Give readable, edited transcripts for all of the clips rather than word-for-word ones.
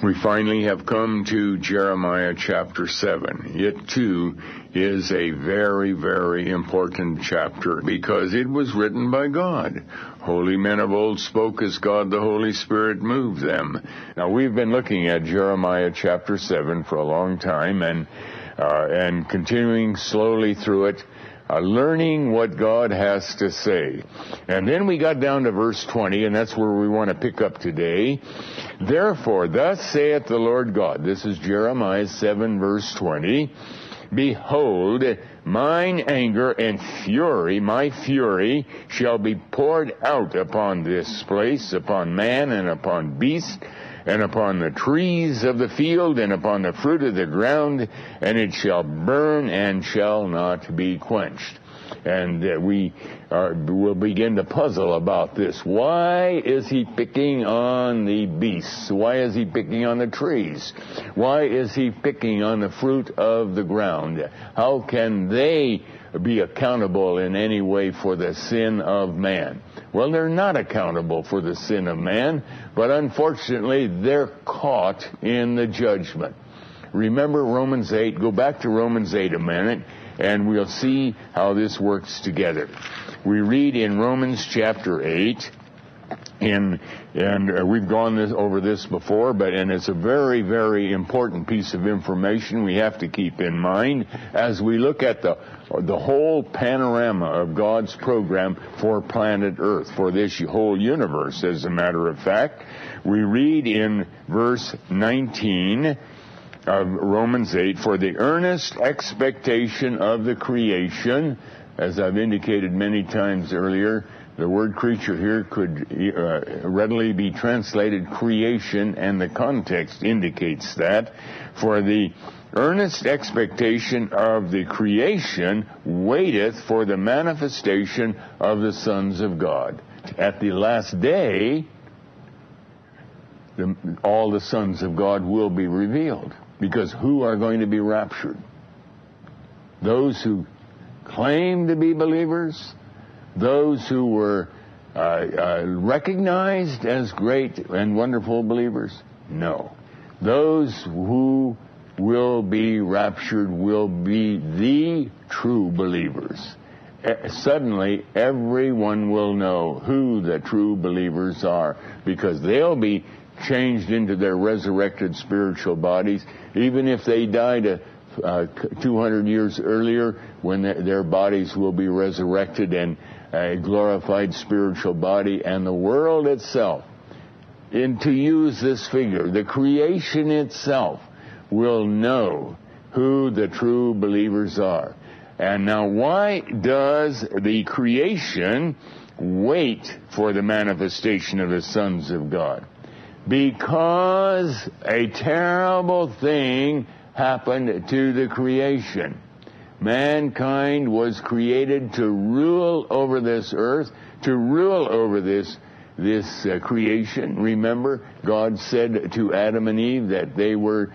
We finally have come to Jeremiah chapter 7. It too is a very, very important chapter because it was written by God. Holy men of old spoke as God the Holy Spirit moved them. Now we've been looking at Jeremiah chapter 7 for a long time and continuing slowly through it, learning what God has to say. And then we got down to verse 20, and that's where we want to pick up today. Therefore, thus saith the Lord God. This is Jeremiah 7, verse 20. Behold, mine anger and fury, my fury, shall be poured out upon this place, upon man and upon beast, and upon the trees of the field, and upon the fruit of the ground, and it shall burn and shall not be quenched. And we will begin to puzzle about this. Why is he picking on the beasts? Why is he picking on the trees? Why is he picking on the fruit of the ground? How can they be accountable in any way for the sin of man? Well, they're not accountable for the sin of man, but unfortunately they're caught in the judgment. Remember Romans 8. Go back to Romans 8 a minute, and we'll see how this works together. We read in Romans chapter 8, and we've gone over this before, and it's a very, very important piece of information we have to keep in mind as we look at the whole panorama of God's program for planet Earth, for this whole universe, as a matter of fact. We read in verse 19 of Romans 8, for the earnest expectation of the creation, as I've indicated many times earlier, the word creature here could readily be translated creation, and the context indicates that. For the earnest expectation of the creation waiteth for the manifestation of the sons of God. At the last day, all the sons of God will be revealed. Because who are going to be raptured? Those who claim to be believers, those who were recognized as great and wonderful believers? No. Those who will be raptured will be the true believers. Suddenly, everyone will know who the true believers are, because they'll be changed into their resurrected spiritual bodies, even if they died 200 years earlier, when their bodies will be resurrected in a glorified spiritual body. And the world itself, and to use this figure, the creation itself will know who the true believers are. And now, why does the creation wait for the manifestation of the sons of God? Because a terrible thing happened to the creation. Mankind was created to rule over this earth, to rule over this creation. Remember, God said to Adam and Eve that they were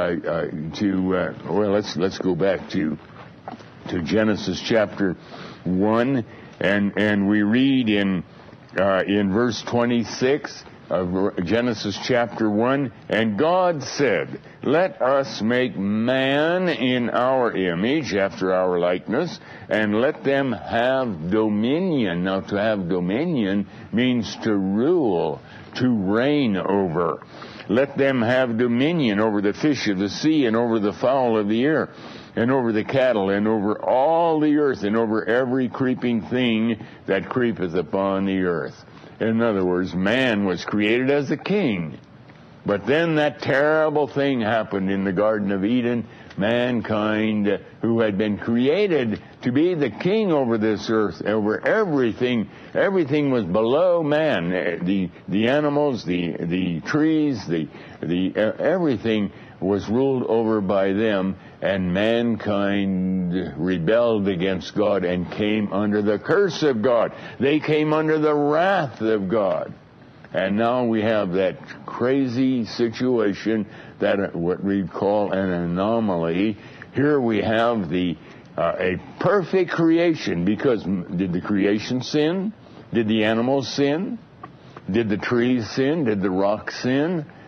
let's go back to Genesis chapter 1, and we read in verse 26 of Genesis chapter 1, and God said, let us make man in our image, after our likeness, and let them have dominion. Now, to have dominion means to rule, to reign over. Let them have dominion over the fish of the sea, and over the fowl of the air, and over the cattle, and over all the earth, and over every creeping thing that creepeth upon the earth. In other words, man was created as a king. But then that terrible thing happened in the Garden of Eden. Mankind, who had been created to be the king over this earth, over everything was below man. The animals, the trees, everything was ruled over by them, and mankind rebelled against God and came under the curse of God. They came under the wrath of God. And now we have that crazy situation, that what we call an anomaly. Here we have a perfect creation, because did the creation sin? Did the animals sin? Did the trees sin? Did the rocks sin?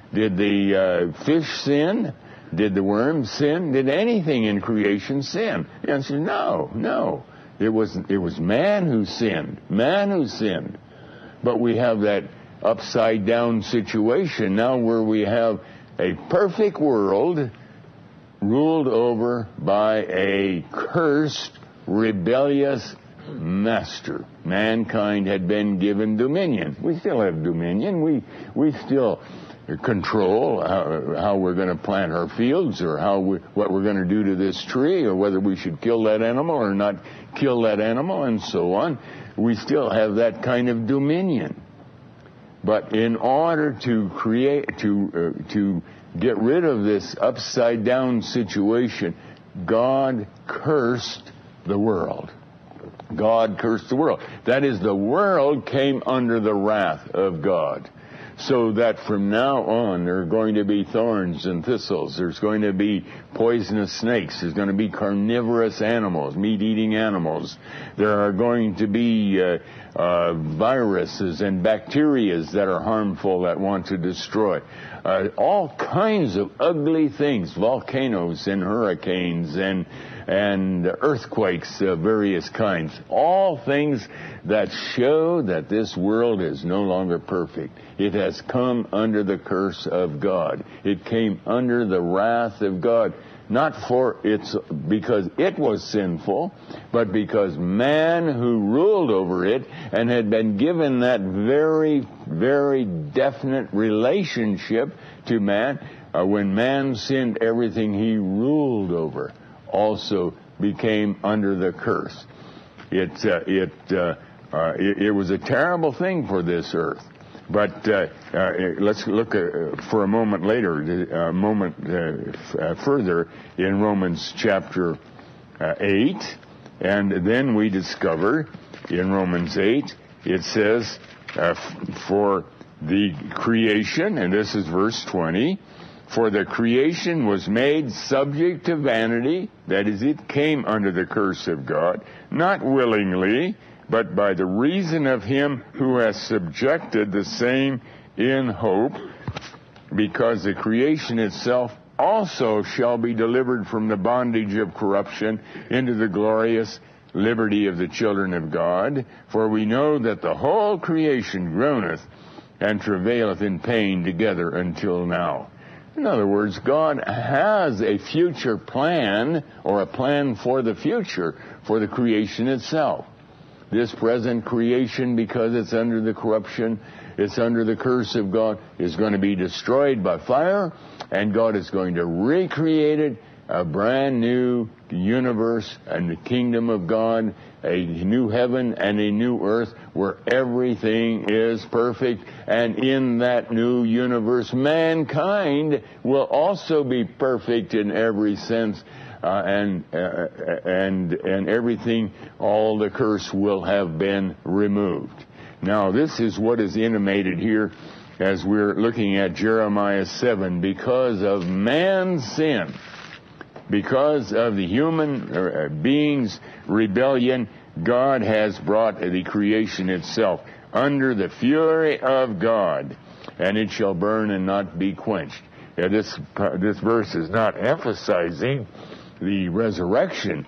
Did the fish sin? Did the worm sin? Did anything in creation sin? The answer is no. It was man who sinned. Man who sinned. But we have that upside down situation now where we have a perfect world ruled over by a cursed, rebellious master. Mankind had been given dominion. We still have dominion. We still control how we're going to plant our fields, or what we're going to do to this tree, or whether we should kill that animal or not kill that animal, and so on. We still have that kind of dominion. But in order to get rid of this upside down situation, God cursed the world. God cursed the world. That is, the world came under the wrath of God. So that from now on, there are going to be thorns and thistles. There's going to be poisonous snakes. There's going to be carnivorous animals, meat-eating animals. There are going to be viruses and bacteria that are harmful, that want to destroy. All kinds of ugly things, volcanoes and hurricanes and earthquakes of various kinds. All things that show that this world is no longer perfect. It has come under the curse of God. It came under the wrath of God, not because it was sinful, but because man who ruled over it and had been given that very, very definite relationship to man, when man sinned, everything he ruled over also became under the curse. It was a terrible thing for this earth. But let's look for a moment further in Romans chapter 8, and then we discover in Romans 8 it says, for the creation, and this is verse 20, for the creation was made subject to vanity, that is, it came under the curse of God, not willingly, but by the reason of him who has subjected the same in hope, because the creation itself also shall be delivered from the bondage of corruption into the glorious liberty of the children of God. For we know that the whole creation groaneth and travaileth in pain together until now. In other words, God has a future plan, or a plan for the future, for the creation itself. This present creation, because it's under the corruption, it's under the curse of God, is going to be destroyed by fire, and God is going to recreate it, a brand new universe and the kingdom of God, a new heaven and a new earth where everything is perfect. And in that new universe, mankind will also be perfect in every sense, and everything, all the curse will have been removed. Now, this is what is intimated here as we're looking at Jeremiah 7. Because of man's sin, because of the human being's rebellion, God has brought the creation itself under the fury of God, and it shall burn and not be quenched. This verse is not emphasizing the resurrection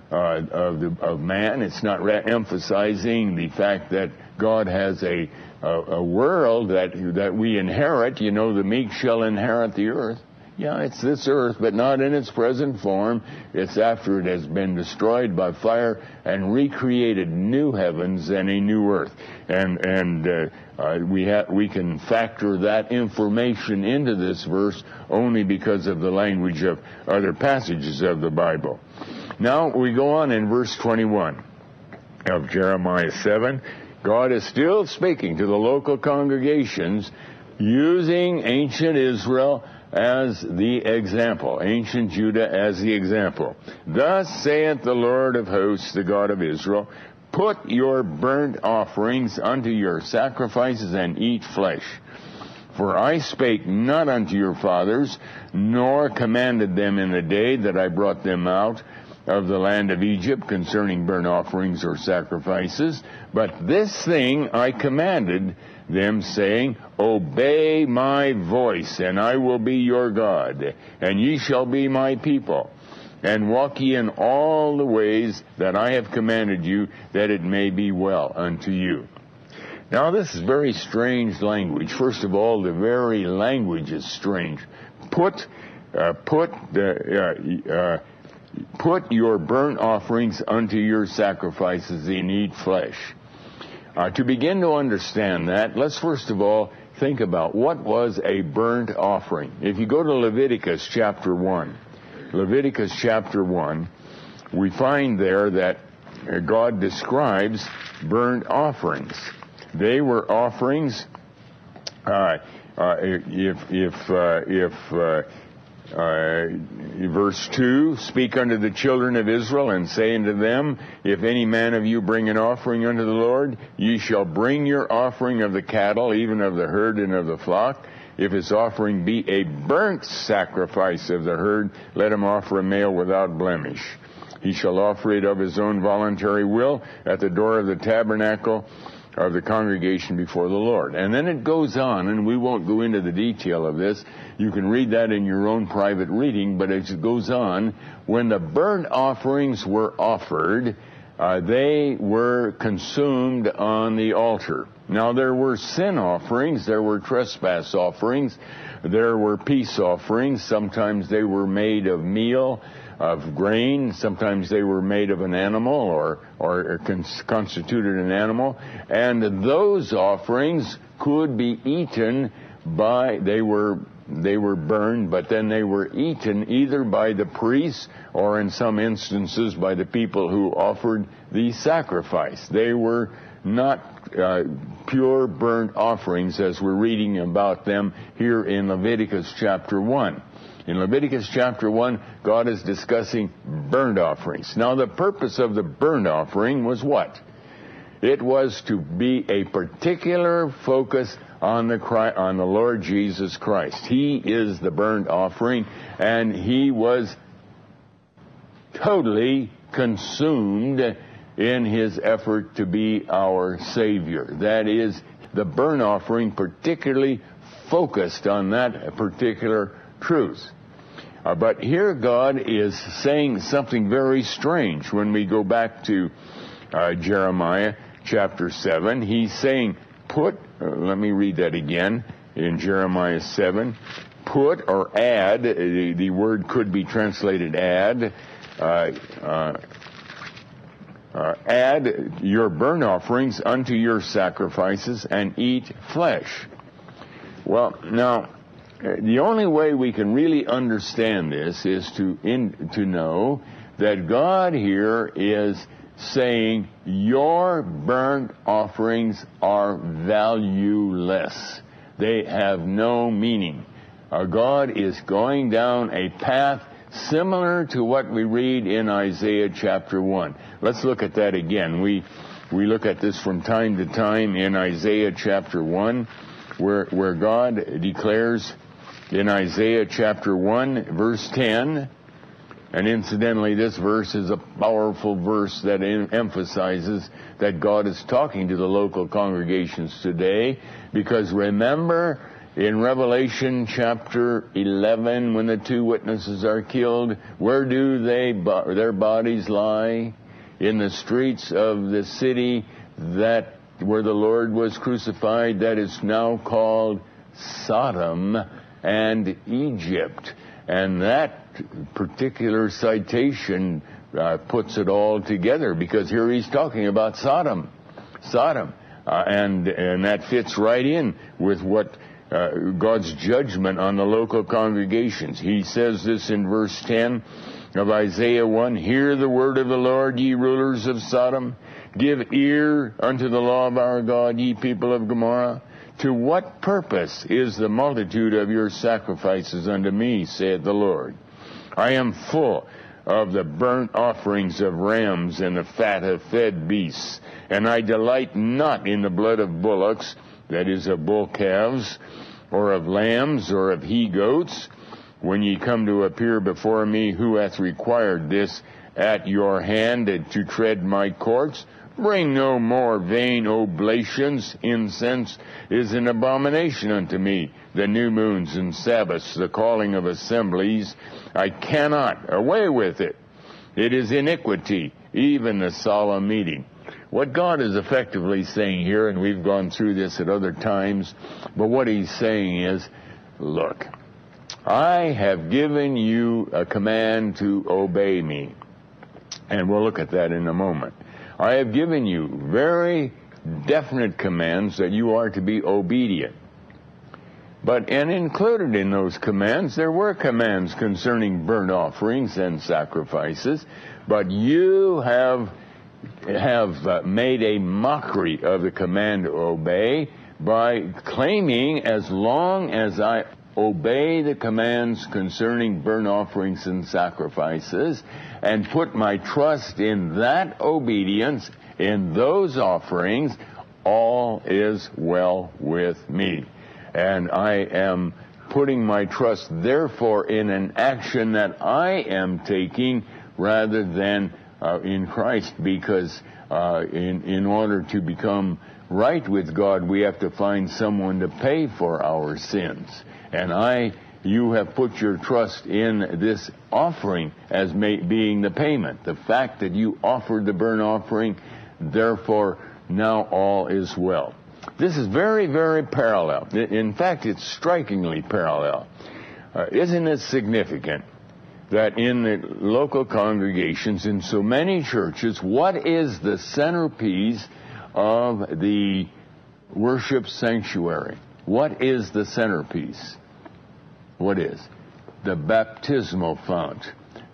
of man. It's not emphasizing the fact that God has a world that we inherit. You know, the meek shall inherit the earth. Yeah, it's this earth, but not in its present form. It's after it has been destroyed by fire and recreated new heavens and a new earth. And we can factor that information into this verse only because of the language of other passages of the Bible. Now we go on in verse 21 of Jeremiah 7. God is still speaking to the local congregations using ancient Israel as the example, ancient Judah as the example. Thus saith the Lord of hosts, the God of Israel, put your burnt offerings unto your sacrifices and eat flesh. For I spake not unto your fathers, nor commanded them in the day that I brought them out of the land of Egypt concerning burnt offerings or sacrifices. But this thing I commanded them, saying, Obey my voice, and I will be your God, and ye shall be my people. And walk ye in all the ways that I have commanded you, that it may be well unto you. Now, this is very strange language. First of all, the very language is strange. Put your burnt offerings unto your sacrifices, and eat flesh. To begin to understand that, let's first of all think about what was a burnt offering. If you go to Leviticus chapter 1, we find there that God describes burnt offerings. They were offerings, verse 2, speak unto the children of Israel, and say unto them, if any man of you bring an offering unto the Lord, ye shall bring your offering of the cattle, even of the herd and of the flock. If his offering be a burnt sacrifice of the herd, let him offer a male without blemish. He shall offer it of his own voluntary will at the door of the tabernacle of the congregation before the Lord. And then it goes on, and we won't go into the detail of this. You can read that in your own private reading, but as it goes on, when the burnt offerings were offered, they were consumed on the altar. Now, there were sin offerings, there were trespass offerings, there were peace offerings. Sometimes they were made of meal, of grain. Sometimes they were made of an animal or constituted an animal. And those offerings could be eaten they were burned, but then they were eaten either by the priests or in some instances by the people who offered the sacrifice. They were not pure burnt offerings as we're reading about them here in Leviticus chapter 1. In Leviticus chapter 1, God is discussing burnt offerings. Now, the purpose of the burnt offering was what? It was to be a particular focus on the Lord Jesus Christ. He is the burnt offering, and he was totally consumed in his effort to be our Savior. That is, the burnt offering particularly focused on that particular truth. But here God is saying something very strange. When we go back to Jeremiah chapter 7, he's saying, let me read that again in Jeremiah 7, put or add, the word could be translated add your burnt offerings unto your sacrifices, and eat flesh. Well, now, the only way we can really understand this is to know that God here is saying your burnt offerings are valueless. They have no meaning. God is going down a path similar to what we read in Isaiah chapter 1. Let's look at that again. We look at this from time to time in Isaiah chapter 1, where God declares in Isaiah chapter 1, verse 10, and incidentally, this verse is a powerful verse that emphasizes that God is talking to the local congregations today, because remember, in Revelation chapter 11, when the two witnesses are killed, where do their bodies lie? In the streets of the city where the Lord was crucified, that is now called Sodom and Egypt. And that particular citation puts it all together, because here he's talking about Sodom. And that fits right in with what God's judgment on the local congregations. He says this in verse 10 of Isaiah 1, hear the word of the Lord, ye rulers of Sodom. Give ear unto the law of our God, ye people of Gomorrah. To what purpose is the multitude of your sacrifices unto me, saith the Lord? I am full of the burnt offerings of rams and the fat of fed beasts, and I delight not in the blood of bullocks, that is, of bull calves, or of lambs, or of he-goats. When ye come to appear before me, who hath required this, at your hand to tread my courts. Bring no more vain oblations. Incense is an abomination unto me. The new moons and Sabbaths, the calling of assemblies, I cannot. Away with it. It is iniquity, even the solemn meeting. What God is effectively saying here, and we've gone through this at other times, but what he's saying is, look, I have given you a command to obey me. And we'll look at that in a moment. I have given you very definite commands that you are to be obedient. And included in those commands, there were commands concerning burnt offerings and sacrifices, but you have made a mockery of the command to obey by claiming, as long as I obey the commands concerning burnt offerings and sacrifices and put my trust in that obedience, in those offerings, all is well with me. And I am putting my trust, therefore, in an action that I am taking rather than in Christ, because in order to become right with God, we have to find someone to pay for our sins. And you have put your trust in this offering as being the payment. The fact that you offered the burnt offering, therefore, now all is well. This is very, very parallel. In fact, it's strikingly parallel. Isn't it significant that in the local congregations, in so many churches, what is the centerpiece of the worship sanctuary? What is the centerpiece? What is? The baptismal font.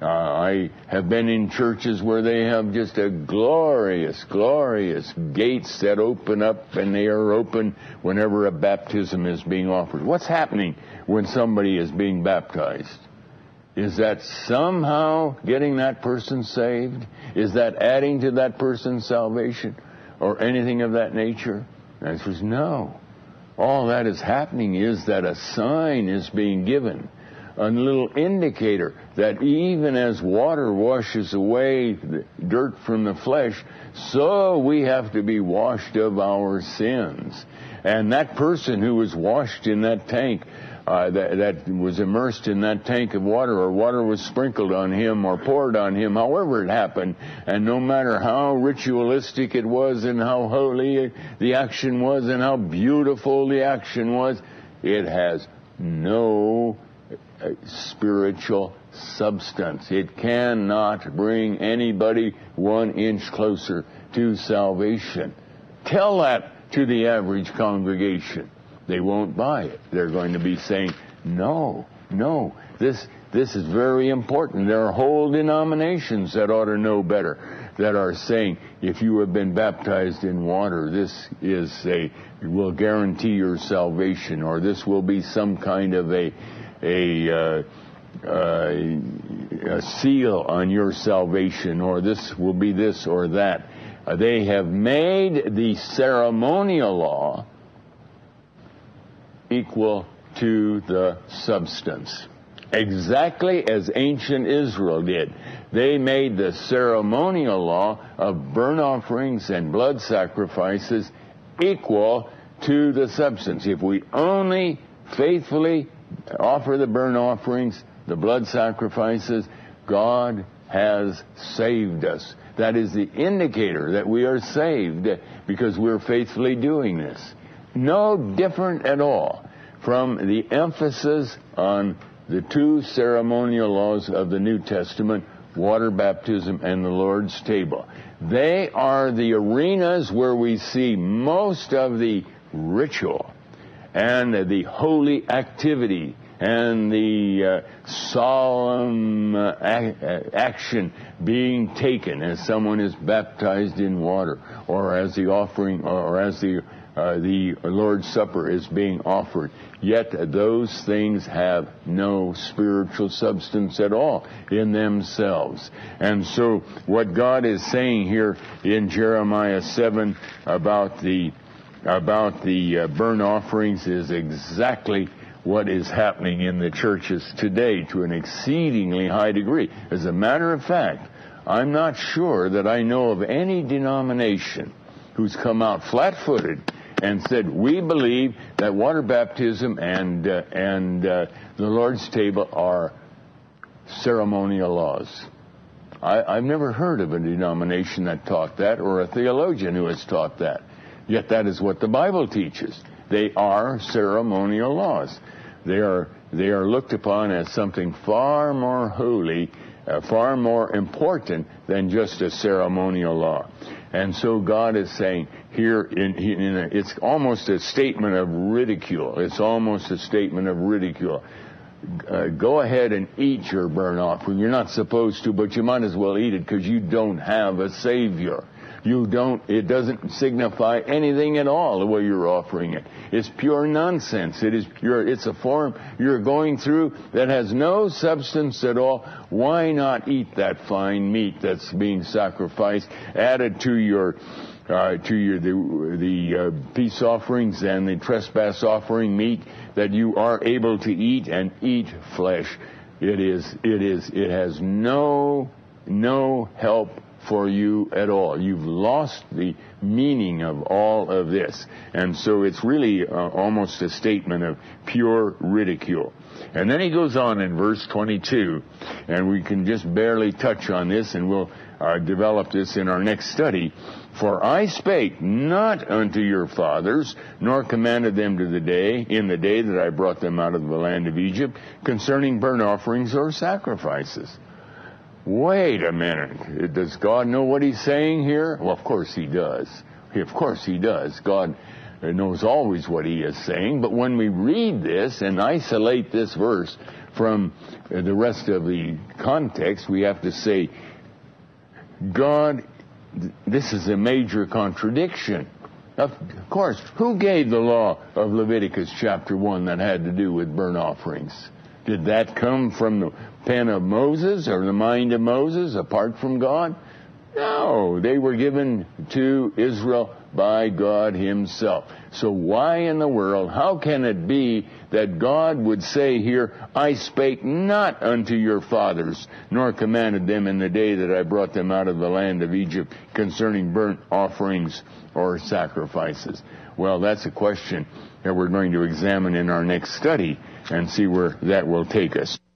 I have been in churches where they have just a glorious, glorious gates that open up, and they are open whenever a baptism is being offered. What's happening when somebody is being baptized? Is that somehow getting that person saved? Is that adding to that person's salvation or anything of that nature? The answer is no. All that is happening is that a sign is being given, a little indicator that even as water washes away the dirt from the flesh, so we have to be washed of our sins. And that person who was washed in that tank, that was immersed in that tank of water, or water was sprinkled on him or poured on him, however it happened, and no matter how ritualistic it was and how holy the action was and how beautiful the action was, it has no spiritual substance. It cannot bring anybody 1 inch closer to salvation. Tell that to the average congregation. They won't buy it. They're going to be saying, no, this is very important. There are whole denominations that ought to know better, that are saying, if you have been baptized in water, this will guarantee your salvation, or this will be some kind of a seal on your salvation, or this will be this or that. They have made the ceremonial law equal to the substance, exactly as ancient Israel did. They made the ceremonial law of burnt offerings and blood sacrifices equal to the substance. If we only faithfully offer the burnt offerings, the blood sacrifices, God has saved us. That is the indicator that we are saved, because we're faithfully doing this. No different at all from the emphasis on the 2 ceremonial laws of the New Testament, water baptism and the Lord's table. They are the arenas where we see most of the ritual and the holy activity and the solemn action being taken as someone is baptized in water, or as the offering, or as the Lord's Supper is being offered. Yet those things have no spiritual substance at all in themselves. And so what God is saying here in Jeremiah 7 about the burnt offerings is exactly what is happening in the churches today to an exceedingly high degree. As a matter of fact, I'm not sure that I know of any denomination who's come out flat-footed and said, we believe that water baptism and the Lord's table are ceremonial laws. I've never heard of a denomination that taught that, or a theologian who has taught that. Yet that is what the Bible teaches. They are ceremonial laws. They are looked upon as something far more holy, far more important than just a ceremonial law. And so God is saying here, it's almost a statement of ridicule. It's almost a statement of ridicule. Go ahead and eat your burnt offering. You're not supposed to, but you might as well eat it because you don't have a Savior. It doesn't signify anything at all the way you're offering it. It's pure nonsense. It's a form you're going through that has no substance at all. Why not eat that fine meat that's being sacrificed, added to the peace offerings and the trespass offering meat, that you are able to eat and eat flesh? It has no help for you at all. You've lost the meaning of all of this. And so it's really almost a statement of pure ridicule. And then he goes on in verse 22, and we can just barely touch on this, and we'll develop this in our next study. For I spake not unto your fathers, nor commanded them in the day that I brought them out of the land of Egypt, concerning burnt offerings or sacrifices. Wait a minute. Does God know what he's saying here? Well, of course he does. Of course he does. God knows always what he is saying. But when we read this and isolate this verse from the rest of the context, we have to say, God, this is a major contradiction. Of course, who gave the law of Leviticus chapter 1 that had to do with burnt offerings? Did that come from the pen of Moses or the mind of Moses apart from God? No, they were given to Israel by God himself. So why in the world, how can it be that God would say here, I spake not unto your fathers, nor commanded them in the day that I brought them out of the land of Egypt concerning burnt offerings or sacrifices? Well, that's a question that we're going to examine in our next study and see where that will take us.